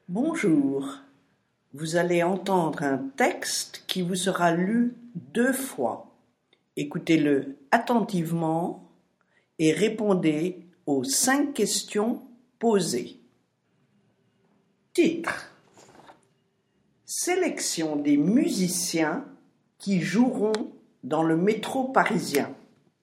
Bonjour, vous allez entendre un texte qui vous sera lu 2 fois. Écoutez-le attentivement et répondez aux 5 questions posées. Titre: Sélection des musiciens qui joueront dans le métro parisien.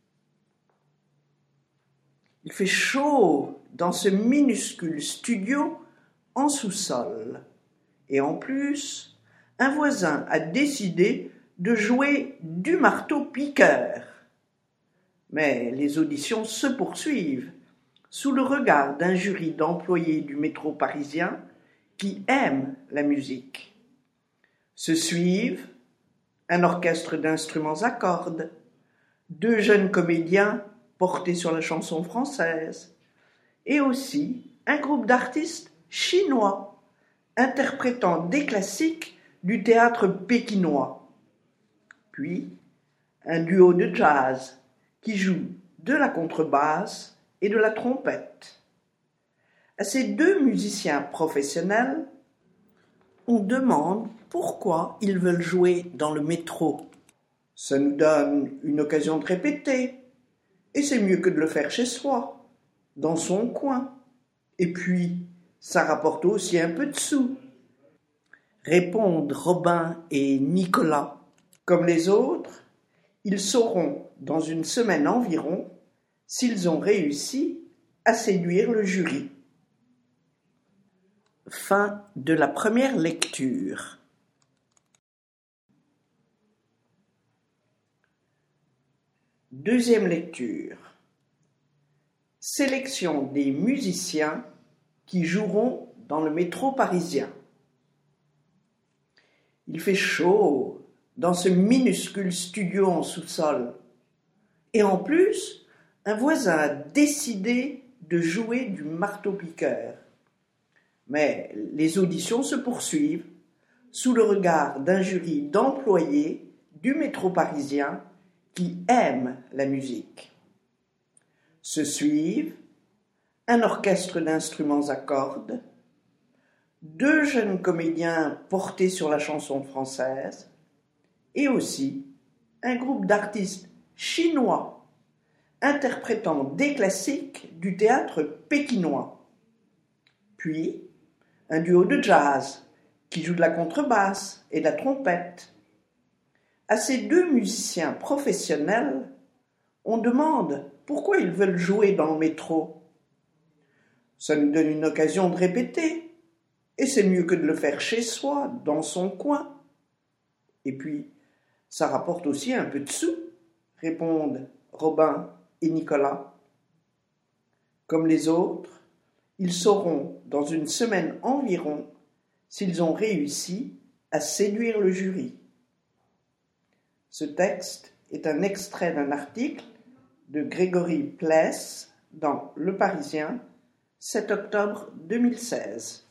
Il fait chaud dans ce minuscule studio en sous-sol. Et en plus, un voisin a décidé de jouer du marteau-piqueur. Mais les auditions se poursuivent sous le regard d'un jury d'employés du métro parisien qui aiment la musique. Se suivent un orchestre d'instruments à cordes, 2 jeunes comédiens portés sur la chanson française, et aussi un groupe d'artistes chinois interprétant des classiques du théâtre pékinois. Puis, un duo de jazz qui joue de la contrebasse et de la trompette. À ces 2 musiciens professionnels, on demande pourquoi ils veulent jouer dans le métro. Ça nous donne une occasion de répéter, et c'est mieux que de le faire chez soi, dans son coin. Et puis, ça rapporte aussi un peu de sous. Répondent Robin et Nicolas. Comme les autres, ils sauront dans une semaine environ s'ils ont réussi à séduire le jury. Fin de la première lecture. Deuxième lecture. Sélection des musiciens qui joueront dans le métro parisien. Il fait chaud dans ce minuscule studio en sous-sol. Et en plus, un voisin a décidé de jouer du marteau-piqueur. Mais les auditions se poursuivent sous le regard d'un jury d'employés du métro parisien qui aiment la musique. Se suivent un orchestre d'instruments à cordes, 2 jeunes comédiens portés sur la chanson française, et aussi un groupe d'artistes chinois interprétant des classiques du théâtre pékinois. Puis, un duo de jazz qui joue de la contrebasse et de la trompette. À ces 2 musiciens professionnels, on demande pourquoi ils veulent jouer dans le métro. Ça nous donne une occasion de répéter, et c'est mieux que de le faire chez soi, dans son coin. Et puis, ça rapporte aussi un peu de sous, répondent Robin et Nicolas. Comme les autres, ils sauront dans une semaine environ s'ils ont réussi à séduire le jury. Ce texte est un extrait d'un article de Grégory Pless dans Le Parisien, 7 octobre 2016.